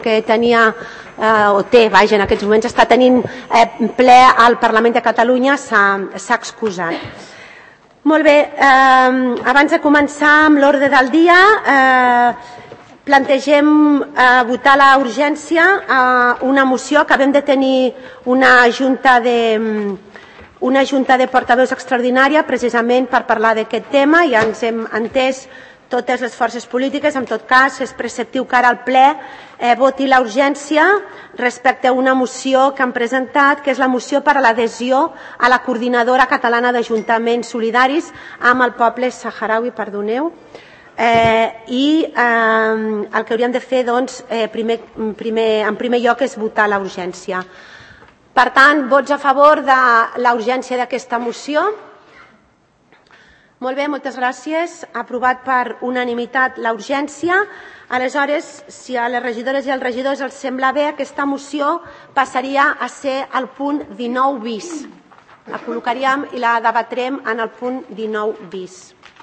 que tenia, o té, vaja, en aquests moments està tenint ple al Parlament de Catalunya, s'ha excusat. Molt bé, abans de començar amb l'ordre del dia, plantegem votar la urgència a una moció que acabem de tenir una junta de portaveus extraordinària precisament per parlar d'aquest tema. Ja ens hem entès totes les forces polítiques. En tot cas, és preceptiu que ara el ple voti la urgència respecte a una moció que han presentat, que és la moció per a l'adhesió a la Coordinadora Catalana d'Ajuntaments Solidaris amb el poble saharaui, perdoneu. I el que hauríem de fer, doncs, en primer lloc és votar la urgència. Per tant, vots a favor de la urgència d'aquesta moció? Molt bé, moltes gràcies. Aprovat per unanimitat la urgència. Aleshores, si a les regidores i als regidors els sembla bé, aquesta moció passaria a ser el punt 19 bis. La col·locaríem i la debatrem en el punt 19 bis.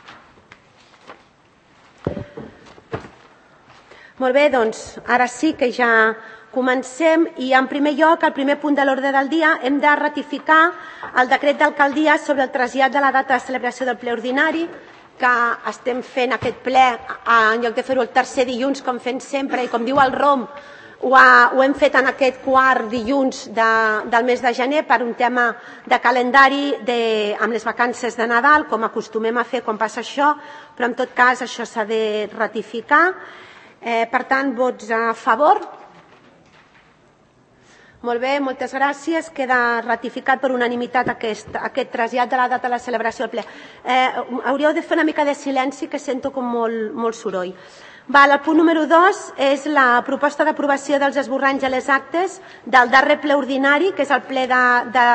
Molt bé, doncs, ara sí que ja comencem i en primer lloc, el primer punt de l'ordre del dia, hem de ratificar el decret d'alcaldia sobre el trasllat de la data de celebració del ple ordinari, que estem fent aquest ple en lloc de fer-ho el tercer dilluns, com fem sempre, i com diu el ROM, ho hem fet en aquest quart dilluns del mes de gener per un tema de calendari amb les vacances de Nadal, com acostumem a fer quan passa això, però en tot cas això s'ha de ratificar. Per tant, vots a favor? Molt bé, moltes gràcies. Queda ratificat per unanimitat aquest trasllat de la data de la celebració del ple. Hauríeu de fer una mica de silenci, que sento com molt soroll. El punt número 2 és la proposta d'aprovació dels esborranys de les actes del darrer ple ordinari, que és el ple de